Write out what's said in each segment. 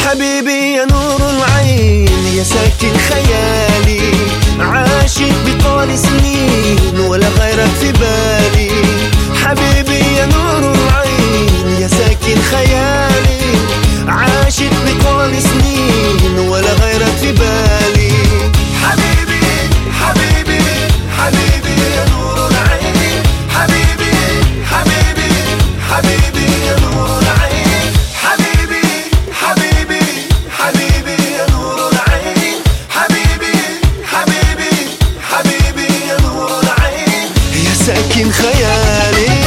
حبيبي يا نور العين يا ساكن خيالي، عاشق بطال سنين ولا غيرك في بالي. حبيبي يا نور العين يا ساكن خيالي، عاشق بطال سنين ولا غيرك في بالي. حبيبي حبيبي حبيبي يا نور العين، حبيبي حبيبي حبيبي يا نور العين، حبيبي حبيبي حبيبي يا نور العين، حبيبي حبيبي حبيبي يا نور العين يا ساكن خيالي.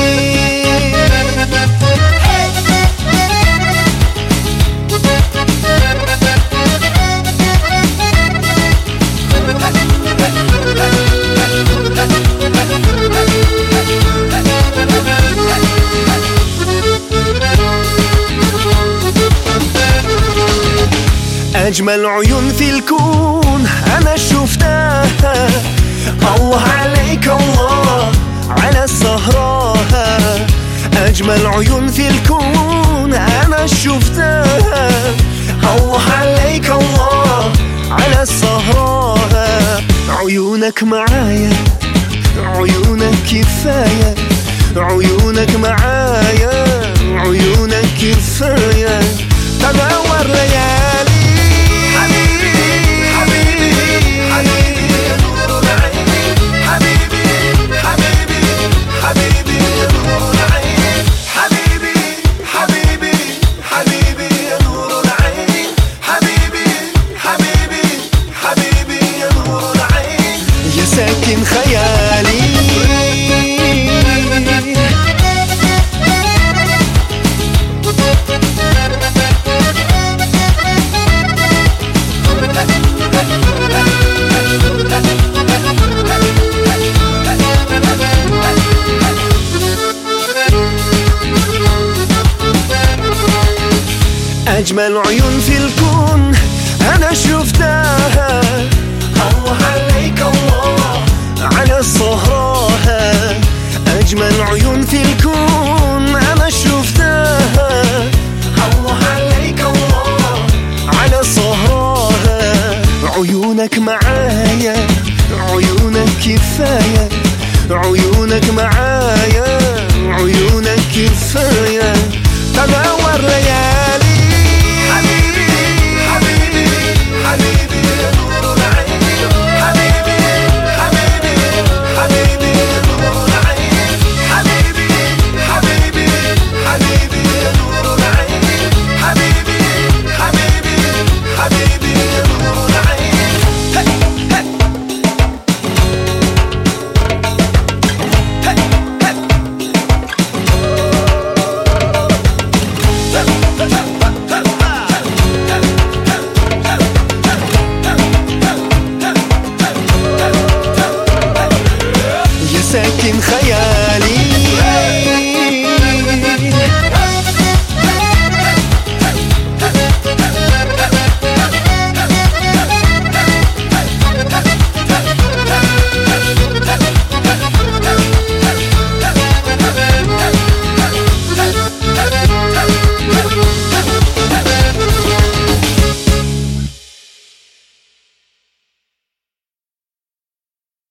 أجمل عيون في الكون أنا شفتها، الله عليك الله على سهراها. أجمل عيون في الكون أنا شفتها، الله عليك الله على سهراها. عيونك معايا عيونك كفاية، عيونك معايا عيونك كفاية، تنور ليالي. ساكن خيالي. أجمل عيون في الكون أنا شفتها،